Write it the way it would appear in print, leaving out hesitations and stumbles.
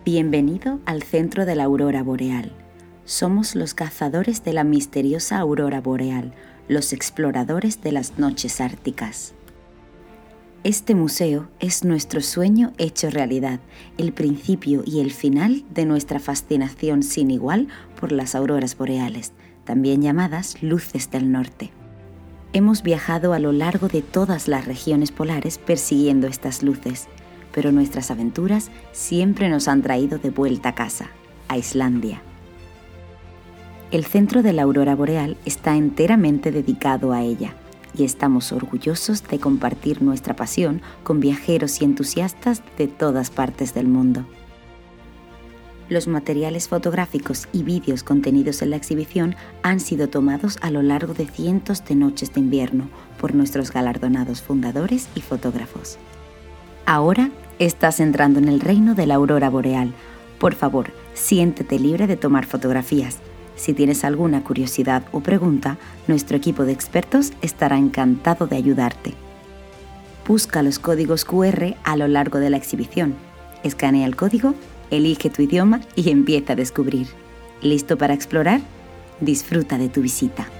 Bienvenido al centro de la aurora boreal. Somos los cazadores de la misteriosa aurora boreal, los exploradores de las noches árticas. Este museo es nuestro sueño hecho realidad, el principio y el final de nuestra fascinación sin igual por las auroras boreales, también llamadas luces del norte. Hemos viajado a lo largo de todas las regiones polares persiguiendo estas luces, pero nuestras aventuras siempre nos han traído de vuelta a casa, a Islandia. El centro de la aurora boreal está enteramente dedicado a ella y estamos orgullosos de compartir nuestra pasión con viajeros y entusiastas de todas partes del mundo. Los materiales fotográficos y vídeos contenidos en la exhibición han sido tomados a lo largo de cientos de noches de invierno por nuestros galardonados fundadores y fotógrafos. Ahora estás entrando en el reino de la aurora boreal. Por favor, siéntete libre de tomar fotografías. Si tienes alguna curiosidad o pregunta, nuestro equipo de expertos estará encantado de ayudarte. Busca los códigos QR a lo largo de la exhibición. Escanea el código, elige tu idioma y empieza a descubrir. ¿Listo para explorar? Disfruta de tu visita.